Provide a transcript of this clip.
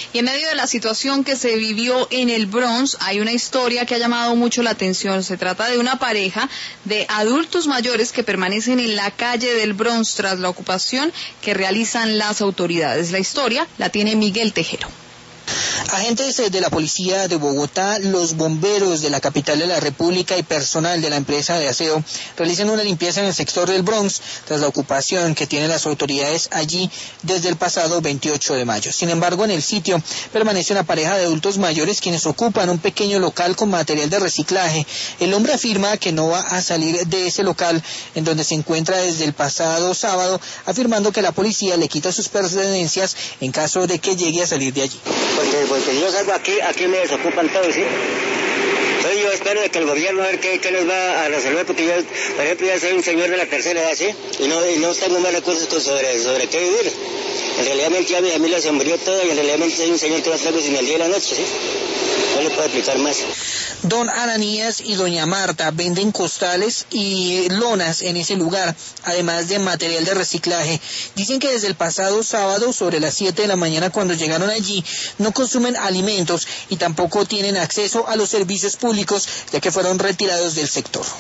Y en medio de la situación que se vivió en el Bronx, hay una historia que ha llamado mucho la atención. Se trata de una pareja de adultos mayores que permanecen en la calle del Bronx tras la ocupación que realizan las autoridades. La historia la tiene Miguel Tejero. Agentes de la policía de Bogotá, los bomberos de la capital de la República y personal de la empresa de aseo realizan una limpieza en el sector del Bronx tras la ocupación que tienen las autoridades allí desde el pasado 28 de mayo. Sin embargo, en el sitio permanece una pareja de adultos mayores quienes ocupan un pequeño local con material de reciclaje. El hombre afirma que no va a salir de ese local en donde se encuentra desde el pasado sábado, afirmando que la policía le quita sus pertenencias en caso de que llegue a salir de allí. Porque yo salgo aquí me desocupan todos, ¿sí? Entonces yo espero de que el gobierno a ver qué nos va a resolver, porque yo, por ejemplo, ya soy un señor de la tercera edad, ¿sí? Y no tengo más recursos sobre qué vivir. En realidad ya mi familia se murió toda y en realidad soy un señor que no traigo sin el día y la noche, ¿sí? No le puedo explicar más. Don Ananías y doña Marta venden costales y lonas en ese lugar, además de material de reciclaje. Dicen que desde el pasado sábado, sobre las 7 de la mañana, cuando llegaron allí, no consumen alimentos y tampoco tienen acceso a los servicios públicos, ya que fueron retirados del sector.